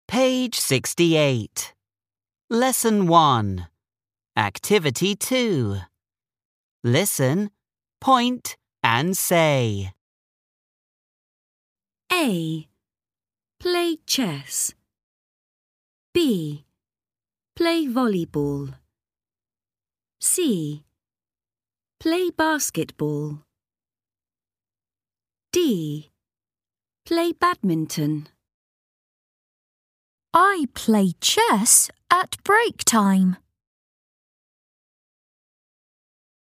Page 68. Lesson 1. Activity 2. Listen, point, and say. A. Play chess. B. Play volleyball. C. Play basketball. D. Play badminton. I play chess at break time.